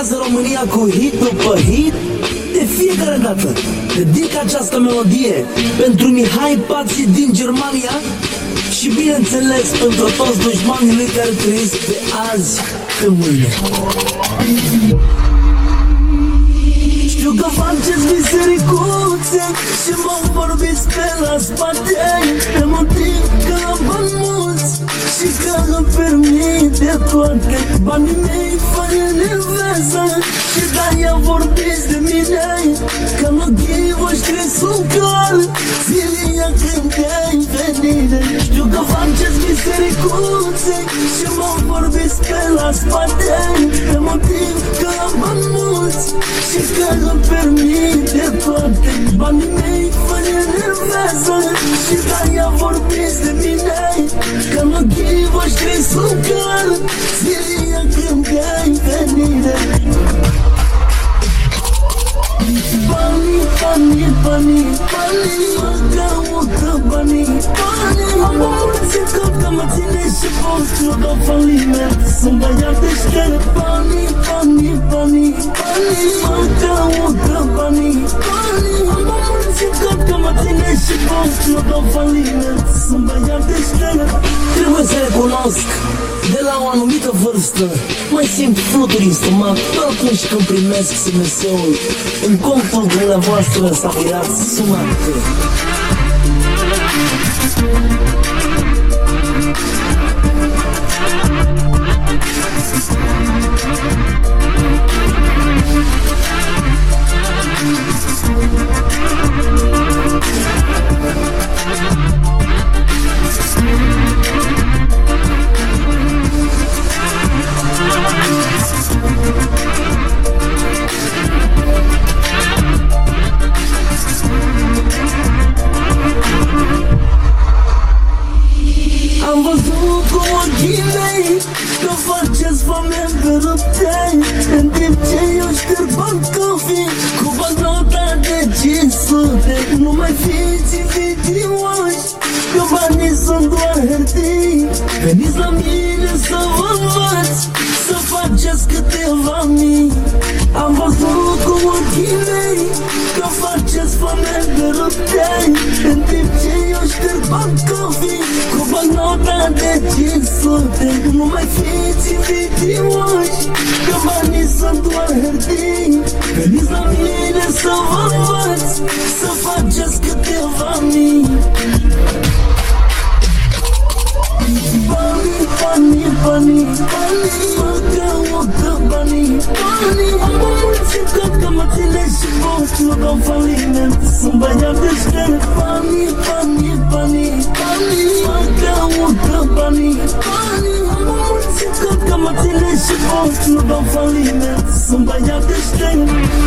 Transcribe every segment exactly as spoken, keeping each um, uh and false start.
marchează România cu hit după hit. De fiecare dată dedic această melodie pentru Mihai Pații din Germania și bineînțeles pentru toți dușmanii lui care trăiesc pe azi, pe mâine. Știu că faceți bisericuțe și mă vorbiți pe la spate, pe motiv că am bani mulți și că îmi permite toate. Banii mei fără nerveză și de-aia vorbiți de mine, că în ochii voștri sunt cal zilea când ai venit. Știu că faceți bisericuțe și mă vorbiți pe la spate, pe motiv că am bani mulți și că îmi permite toate. Banii mei fără nerveză și de-aia vorbiți de mine, că în ochii voștri sunt cal zilea când ai venit. Banii, banii, banii, banii, mă caută banii, banii. Am mulțit tot că mă ține și post, nu dau faliment, sunt băiat deștept. Banii, banii, banii, banii, mă caută banii, banii. Am mulțit tot că mă ține și post, nu dau faliment, sunt băiat deștept. Trebuie să recunosc, de la o anumită vârstă mai simt fluturi în stomac atunci când primesc S M S-ul în contul dumneavoastră s-a virat sunat. Am văzut cu ochii mei că faceți foame pe ruptei, în timp ce eu șterg bani coffee cu bancnota de cinci sute. Nu mai fiți invidioși, că banii sunt doar hârtii. Veniți la mine să vă învăț să faceți câteva mii. Am văzut cu ochii mei că faceți foame pe ruptei, în timp ce eu șterg bani coffee cu bancnota de cinci sute. Nu mai fiți invidioși, că banii sunt doar hârtii. Veniți la mine să vă învăț să faceți câteva mii. Banii, banii, banii, banii, mă caută banii, banii. Am mulțit tot că mă ține și post, nu dau faliment, sunt băiat deștept. Banii, banii, banii, banii, mă caută banii, banii. Am mulțit tot că mă ține și post, nu dau faliment, sunt băiat deștept.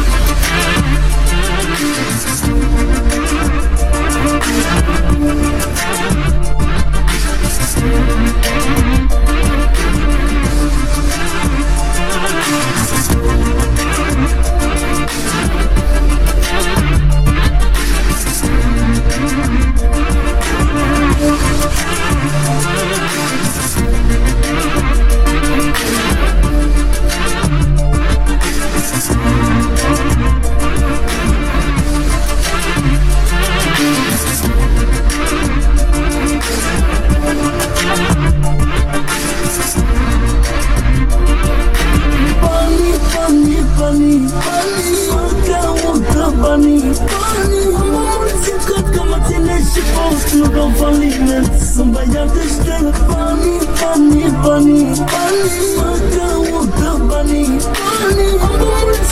Banii, banii, mă caută banii, banii. Am mulțit tot că mă ține și post, nu dau faliment, sunt băiat deștept. Banii, banii, banii, banii, mă caută banii, banii. Am mulțit